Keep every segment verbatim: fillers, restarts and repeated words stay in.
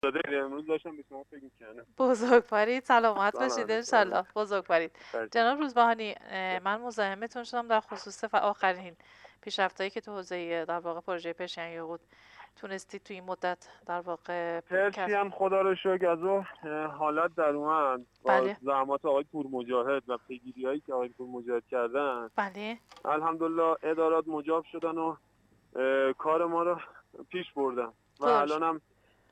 داده امروز داشتم به شما فکر می‌کردم. بزرگوارید، سلامت سلام باشید علیکم. انشالله. بزرگوارید. خیلی جناب روزبهانی، اه، من مزاحمتون شدم در خصوص ف- آخرین پیشرفتایی که تو حوزه در واقع پروژه پرشین یهود تونستید تو این مدت در واقع هرچی کسب. هم خدا رو شکر از اون حالات در اومد با بله زحمات آقای پور مجاهد و پیگیری هایی که آقای پور مجاهد کردن، بله. الحمدلله ادارات مجاب شدن و اه، کار ما رو پیش بردن و خدا رو الان شکر. هم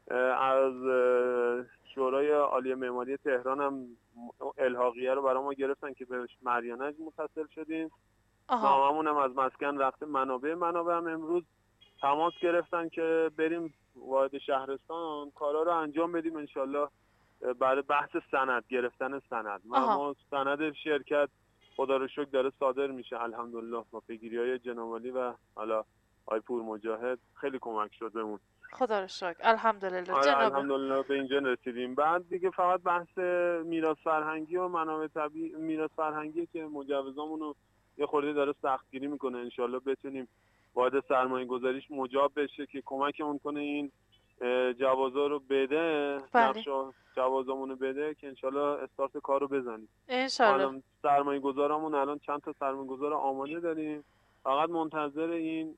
از اه، شورای عالی معماری تهران هم الحاقیه رو برای ما گرفتن که به مریانج متصل شدیم. آها. ناممون هم از مسکن رفته منابع منابع هم امروز تماس گرفتن که بریم وارد شهرستان کارا رو انجام بدیم انشالله برای بحث سند گرفتن سند و آها. ما سند شرکت خدا رو شکر داره صادر میشه الحمدلله با پیگیری‌های جناب عالی و حالا آی پور مجاهد خیلی کمک شد بهمون. خدا رو شکر. الحمدلله آره جناب. الحمدلله به اینجا رسیدیم. بعد دیگه فقط بحث میراث فرهنگی و منابع طبیعی میراث فرهنگی که مجوزامون رو یه خورده داره سختگیری میکنه، انشالله بتونیم وارد سرمایه گذاریش مجاب بشه که کمکمون کنه این جوازا رو بده، بله نقش جوازامون رو بده که انشالله استارت کار رو بزنیم. ما انشالله. الان سرمایه گذارمون الان چند تا سرمایه گذار آماده داریم، فقط منتظر این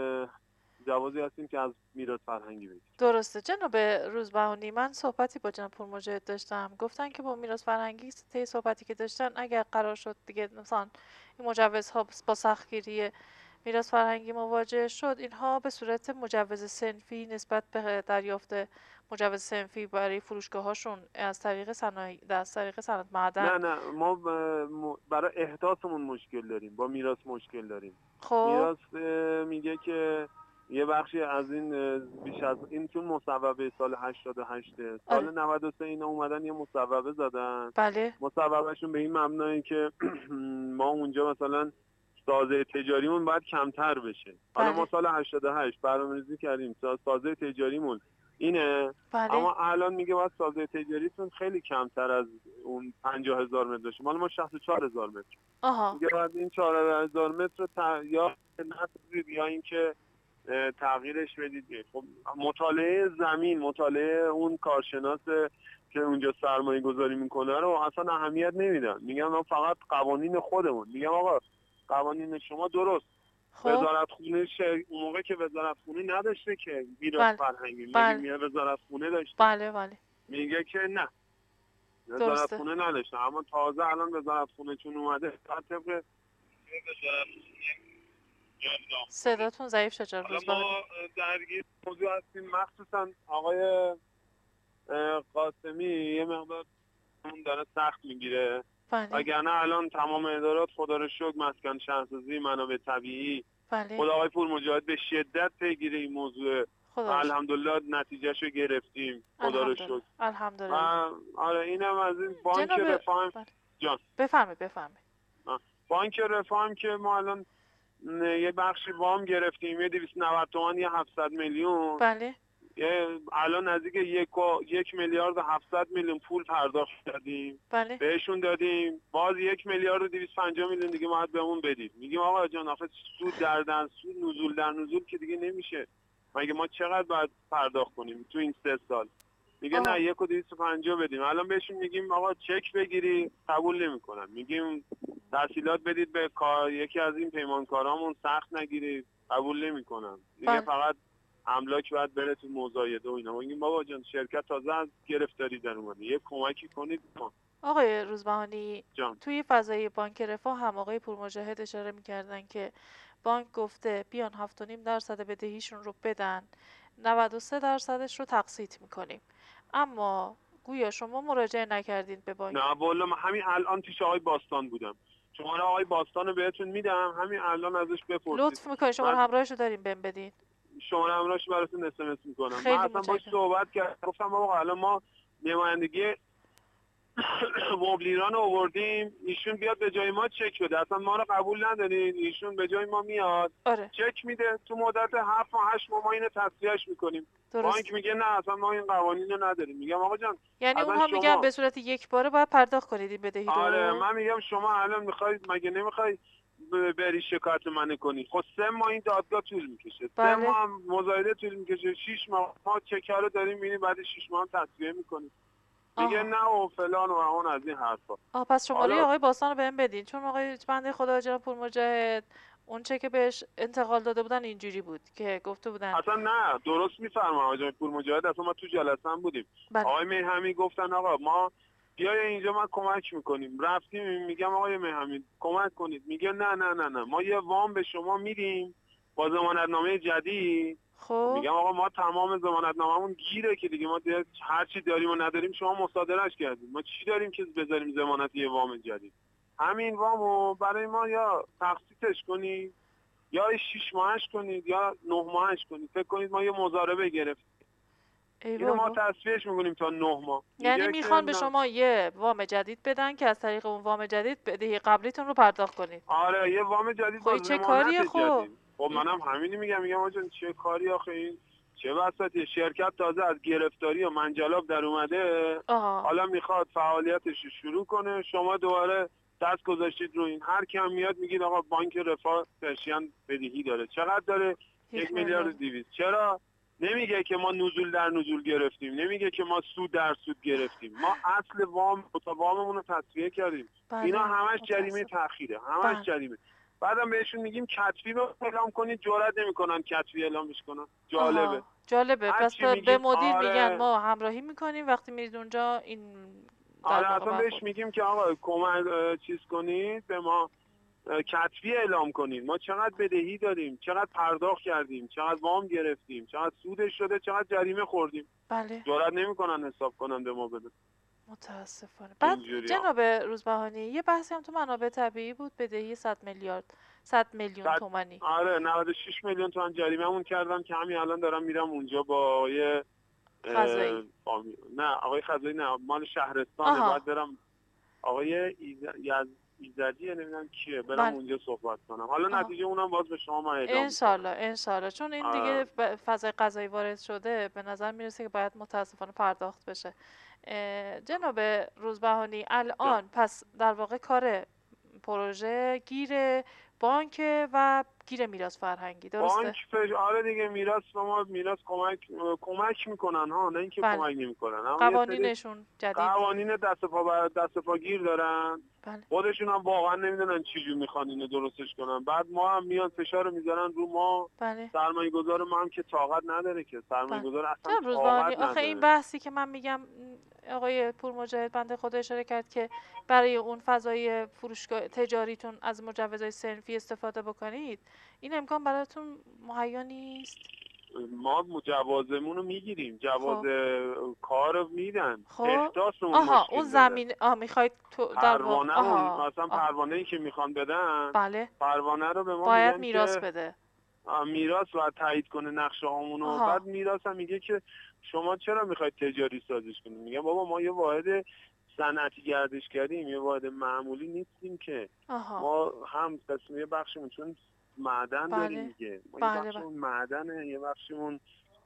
جوازی هستیم که از میراث فرهنگی بگیریم. درسته جناب روزبهانی، من صحبتی با جناب پورمجاهد داشتم، گفتن که با میراث فرهنگی طی صحبتی که داشتن اگر قرار شد دیگه مثلا این مجوزها با سختگیری میراث فرهنگی مواجه شد، اینها به صورت مجوز صنفی نسبت به دریافت مجوز صنفی برای فروشگاه هاشون از طریق صنایع از طریق صنعت معدن. نه نه ما برای احداثمون مشکل داریم، با میراث مشکل داریم. خب میراث میگه که یه بخشی از این بیش از این چون مصوبه سال هشتاد و هشت آره سال نود و سه اینا اومدن یه مصوبه زدن. بله مصوبهشون به این مبنایه که ما اونجا مثلا سازه تجاریمون باید کمتر بشه. حالا ما بله سال هشتاد و هشت برنامه‌ریزی کردیم سازه تجاریمون اینه، بله. اما الان میگه باید سازه تجاریتون خیلی کمتر از اون پنجاه هزار متر باشه. مال ما شصت و چهار هزار متر، آها. میگه باید این چهار هزار متر رو تا... یا نسازید یا اینکه تغییرش بدید. خب مطالعه زمین، مطالعه اون کارشناس که اونجا سرمایه گذاری میکنه رو اصلا اهمیت نمیدن، میگن ما فقط قوانین خودمون. میگم آقا قوانین شما درست، خب وزارت خونه شه... اون موقع که وزارت خونه نداشته که میراث بله فرهنگی، مگه بله میگه وزارت خونه داشته؟ بله بله. میگه که نه وزارت درسته. خونه نداشته، اما تازه الان وزارت خونه چون اومده بعد طبق وزارت اقدام کنه. صداتون ضعیف شد جناب حالا روزبهانی. ما درگیر موضوع هستیم، مخصوصا آقای قاسمی یه مقدار اون داره سخت میگیره، بله وگرنه الان تمام ادارات خدا رو شکر مسکن شهرسازی منابع طبیعی بله. خدا آقای پور مجاهد به شدت پیگیر این موضوع و خدا رو شکر. الحمدلله نتیجهشو گرفتیم خدا رو الحمدلله شکر. و الحمدلله. آره اینم از این بانک جناب رفاه هم- بله جان بفرمایید بفرمایید. آه. بانک رفاه هم که ما الان یه بخشی وام گرفتیم، یه دویست و نود تومن یه هفتصد میلیون، بله یه الان نزدیک یک و یک میلیارد و هفتصد میلیون پول پرداخت کردیم بله بهشون دادیم، باز یک میلیارد و دویست و پنجاه میلیون دیگه باید بهمون بدید. میگیم آقا جان آخه سود در در سود نزول در نزول که دیگه نمیشه، مگه ما چقدر باید پرداخت کنیم تو این سه سال؟ میگه نه آها. یک و دویست و پنجاه بدیم. الان بهشون میگیم آقا چک بگیری قبول نمیکنن، میگیم تحصیلات بدید به کار یکی از این پیمانکارامون سخت نگیرید قبول نمیکنن، دیگه بله فقط املاک باید بره تو مزایده و اینا. میگیم بابا جان شرکت تازه از گرفتاری در اومده، یه کمکی کنید ما. آقای روزبهانی، جان توی فضای بانک رفاه هم آقای پورمجاهد اشاره میکردن که بانک گفته بیان هفت و نیم درصد بدهیشون رو بدن، نود و سه درصدش رو تقسیط میکنیم. اما گویا شما مراجعه نکردید به بانک. نه والا من همین الان پیش آقای باستان بودم، شماره آقای باستان رو بهتون میدم همین الان ازش بپرسید. لطف میکنید شما رو من همراهش رو داریم بهم بدین. شماره همراهش براتون اس ام اس میکنم. من خیلی اصلا باش متشکرم. صحبت کردم گفتم آقا الان ما نمایندگی مبلیران رو آوردیم ایشون بیاد به جای ما چک بده، اصلا ما رو قبول ندارین، ایشون به جای ما میاد آره چک میده تو مدت هفت و هشت ماه ما اینو تصفیهش میکنیم. درست. بانک میگه نه اصلا ما این قوانین رو نداریم. میگم آقا جان یعنی اصلا اونها میگن شما به صورت یک باره باید پرداخت کنید این بدهی آره رو. من میگم شما الان میخواید مگه نمیخواید بری شکایت من کنی. خب سه ماه این دادگاه طول میکشه، سه بله. ماه هم مزایده طول میکشه، شش ماه ما چکه رو داریم میبینیم، بعد شش ماه هم تصویه میکنیم، میگه آها. نه و فلان و اون از این حرفا. آه پس شماره حالا آقای باستان رو بهم بدین، چون آقای بنده خدا جناب پورمجاهد اون چه که بهش انتقال داده بودن اینجوری بود که گفته بودن اصلا نه درست میفرمایید آقای پورمجاهد، اصلا ما تو جلسه هم بودیم. بله. آقای میهمی گفتن آقا ما بیای اینجا ما کمک میکنیم، رفتیم میگم آقای میهمی کمک کنید، میگه نه نه نه نه ما یه وام به شما میدیم با ضمانتنامه جدید. خب میگم آقا ما تمام ضمانتنامه‌مون گیره که دیگه، ما دیگه هر چی داریم و نداریم شما مصادرهش کردیم، ما چی داریم که بذاریم ضمانت یه وام جدید؟ همین وامو برای ما یا تخصیصش کنید یا شش ماهش کنید یا نه ماهش کنید. فکر کنید ما یه مضاربه گرفتیم ای اینو ما بابا. تصفیهش میکنیم تا نه ماه. یعنی میگه که میخوان به نه. شما یه وام جدید بدن که از طریق اون وام جدید بدهی قبلیتون رو پرداخت کنید. آره یه وام جدید خب با این چه ضمانت کاریه خب؟ جدید. خب منم همینی میگم، میگم آقا جان چه کاری آخه این، چه وسطی؟ شرکت تازه از گرفتاری و منجلاب در اومده، آها. حالا میخواد فعالیتش رو شروع کنه، شما دوباره دست گذاشتید رو این. هر کی هم میاد میگید آقا بانک رفاه پرشین بدهی داره، چقدر داره؟ یک میلیارد و دویست. چرا نمیگه که ما نزول در نزول گرفتیم، نمیگه که ما سود در سود گرفتیم، ما اصل وام تا واممون رو تصفیه کردیم. بله. اینا همش جریمه متاسف. تأخیره، همش بله. جریمه. بعدم بهشون میگیم کتبی رو اعلام کنید، جرئت نمیکنن کتبی اعلامش کنن. جالبه. آها. جالبه. هر پس چی به به میگیم مدیر میگن آره ما همراهی میکنیم، وقتی میرید اونجا این در آره واقع اصلا بهش برخورد. میگیم که آقا کمک اه، چیز کنید به ما، اه، کتبی اعلام کنید ما چقدر بدهی داریم، چقدر پرداخت کردیم، چقدر وام گرفتیم، چقدر سودش شده، چقدر جریمه خوردیم. بله. جرئت نمیکنن حساب کنن به ما بده. متاسفانه. بعد اینجوری ها. جناب روزبهانی یه بحثی هم تو منابع طبیعی بود، بدهی صد میلیارد صد میلیون صد تومانی. آره نود و شش میلیون تومان جریمه‌مون کردم که همین الان دارم میرم اونجا با آقای اه، خزایی. فامی- نه آقای خزایی نه، مال شهرستانه، آها. باید برم آقای ایز... یز... ایزدی نمیدونم کیه، برم بله. اونجا صحبت کنم. حالا آها. نتیجه اونم باز به شما من اعلام میکنم. انشالله انشالله، چون این آه. دیگه ب- فضای قضایی وارد شده، به نظر میرسه که باید متاسفانه پرداخت بشه. اه، جناب روزبهانی جان. الان پس در واقع کار پروژه گیر بانک و گیر میراث فرهنگی، درسته؟ بانک فش... آره دیگه میراث به ما میراث کمک کمک میکنن ها، نه اینکه بله. کمک نمیکنن، اما یه سری قوانینشون جدید. قوانین دست پا بر... دست پا گیر دارن. بله. خودشون هم واقعا نمیدونن چی جور میخوان اینو درستش کنن. بعد ما هم میان فشار رو میذارن رو ما، بله. سرمایه گذار ما هم که طاقت نداره، که سرمایه بله. گذار اصلا جناب روزبهانی طاقت آخه این نداره. بحثی که من میگم، آقای پورمجاهد بنده خدا اشاره کرد که برای اون فضای فروشگاه تجاریتون از مجوزهای صنفی استفاده بکنید، این امکان براتون مهیا نیست؟ ما جوازمون رو میگیریم، جواز خب. کار رو میدن، خب. احداثمون آها اون مشکل داره. زمین آه میخواید تو در واقع پروانه‌مون آها مثلا آها پروانه‌ای که میخوان بدن، بله پروانه رو به ما باید میگن میراث که بده. آه، میراث باید تایید کنه نقشه هامونو. آها. بعد میراث هم میگه که شما چرا میخواید تجاری سازش کنید؟ میگم بابا ما یه واحد صنعتی گردش کردیم، یه واحد معمولی نیستیم که. آها. ما هم قسم یه بخشمون چون معدن داریم بله دیگه، ما یه بله بله بخشمون معدنه، یه بخشمون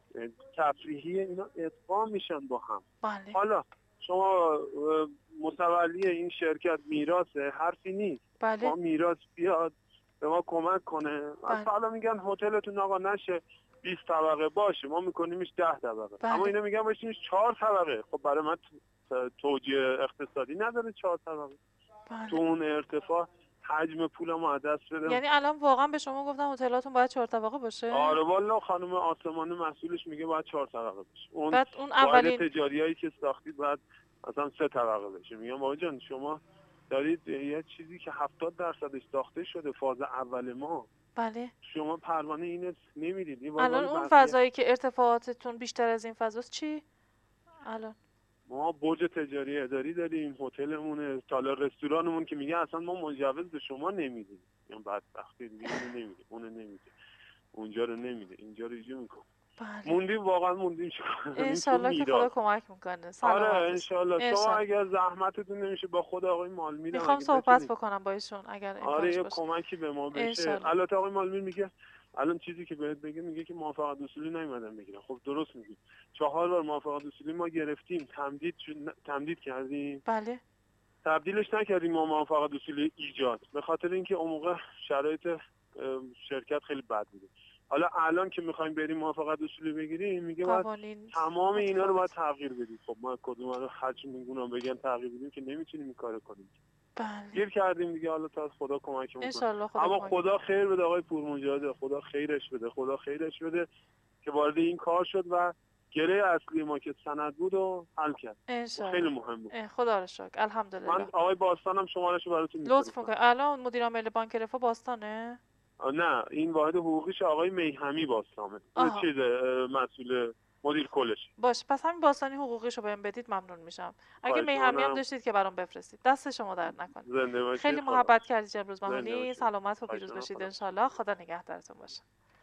تفریحی، اینا ادغام میشن با هم. بله حالا شما اه، متولی این شرکت میراثه، حرفی نیست. بله ما میراث بیاد به ما کمک کنه. بله مثلا حالا میگن هتلتون آقا نشه بیست طبقه باشه، ما میکنیمش ده طبقه. بله اما اینا میگن باشیمش چهار طبقه. خب برای من تو- توجیه اقتصادی نداره چهار طبقه. بله. تو اون ارتفاع حجم پولمو از دست بدم. یعنی الان واقعا به شما گفتم هتلاتون باید چهار طبقه باشه؟ آره والا خانم آسمانی مسئولش میگه باید چهار طبقه بشه. اون بعد اون واحد اولین تجاریایی که ساختید باید مثلا سه طبقه بشه. میگم بابا جان شما دارید یه چیزی که هفتاد درصدش ساخته شده، فاز اول ما، بله شما پروانه اینو نمیدید، این باید الان مال اون بقیه. فضایی که ارتفاعاتتون بیشتر از این فضاست چی؟ الان ما برج تجاری اداری داریم، هتلمونه، تالا رستورانمون که میگه اصلا ما مجوز به شما نمیدیم. میگم بدبختی دیگه، اینو نمیده اونو نمیده اونجا رو نمیده اینجا رو ایجا میکنه. بله موندیم واقعا موندیم چیکار کنیم تو انشالله که خدا میراث. کمک میکنه. آره سلامتش. انشالله. شما انشالله. اگر زحمتتون نمیشه با خود آقای مالمیرم میخوام اگه صحبت بتونید، بکنم با ایشون اگر آره امکانش یه باشه. کمکی به ما بشه. انشالله. البته آقای مالمیر میگه الان چیزی که بهت بگه، میگه که موافقت اصولی نیومدن بگیرن. خب درست میگی، چهار بار موافقت اصولی ما گرفتیم، تمدید شد... تمدید کردیم، بله تبدیلش نکردیم ما موافقت اصولی ایجاد، به خاطر اینکه اون موقع شرایط شرکت خیلی بد بود. حالا الان که میخوایم بریم موافقت اصولی بگیریم میگه باید تمام اینا رو باید تغییر بدیم. خب ما کدوم رو هرچی میگونم بگن تغییر بدیم که نمیتونیم این کارو کنیم. بله. گیر کردیم دیگه، حالا تا خدا کمکمون کنه. اما خدا خیر بده آقای پورمجاهد، خدا خیرش بده، خدا خیرش بده که وارد این کار شد و گره اصلی ما که سند بود و حل کرد. خیلی مهم بود. خدا رو شکر. الحمدلله. من آقای باستانم شمارهشو براتون می‌فرستم. لطف می‌کنید. الان مدیر عامل بانک رفاه باستانه؟ نه، این واحد حقوقیش آقای میهمی باستانه. چیز مسئول مدیر کلش. باشه، پس همین باستانی حقوقیشو بهم بدید ممنون میشم. اگه میهمی هم داشتید که برام بفرستید. دست شما درد نکنه. زنده باشید. خیلی محبت کردید امروز بهونی. سلامت و پیروز باشید ان شاء الله. خدا نگهدارتون باشه.